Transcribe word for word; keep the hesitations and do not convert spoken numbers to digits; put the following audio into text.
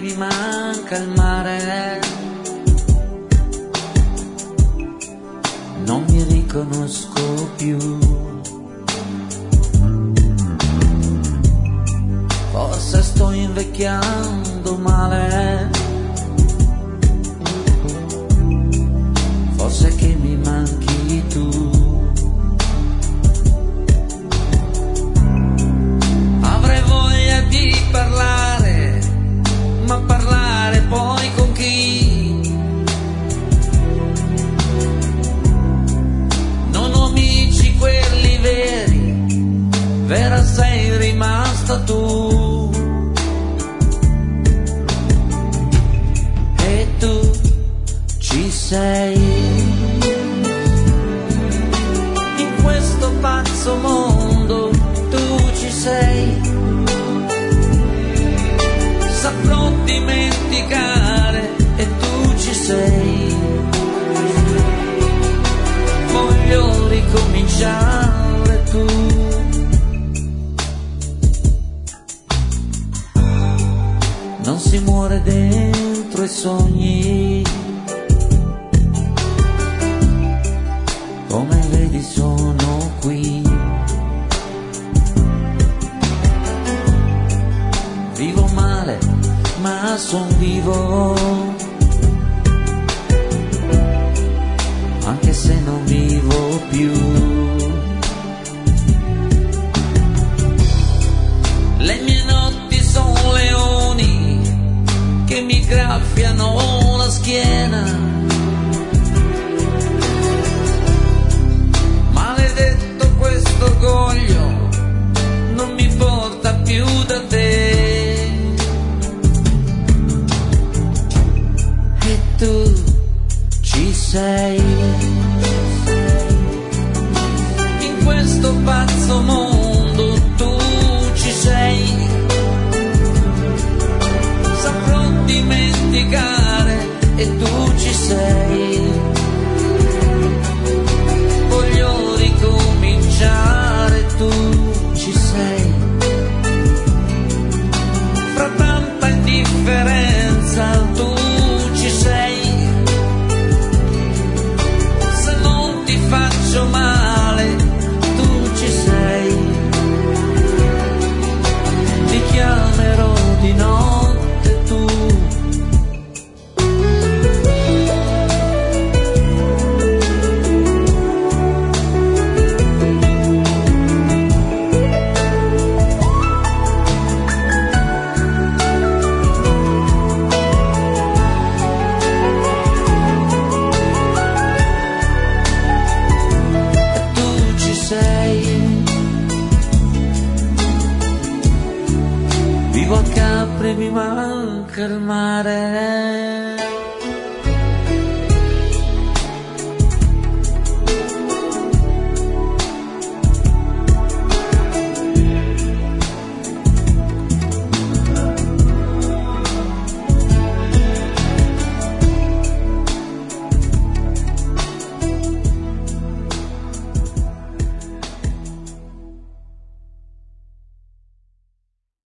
mi manca il mare, non mi riconosco più. Forse sto invecchiando male, forse che mi manchi tu. Avrei voglia di parlare, ma parlare poi con chi? Non ho amici quelli veri, vera sei rimasta tu. E tu ci sei in questo pazzo mondo, tu ci sei. Saprò dimenticare e tu ci sei. Voglio ricominciare tu. Non si muore dentro i sogni, come vedi sono qui. Vivo male, ma son vivo, anche se non vivo più. Le mie notti sono leoni che mi graffiano la schiena. Maledetto questo orgoglio non mi porta più da te. E tu ci sei in questo pazzo mondo, tu ci sei. Saprò dimenticare e tu ci sei. Voglio ricominciare, tu ci sei. Fra tanta indifferenza tu ci sei. Se non ti faccio male tu ci sei. Ti chiamerò di notte tu. Vivo a Capri, mi manca il mare.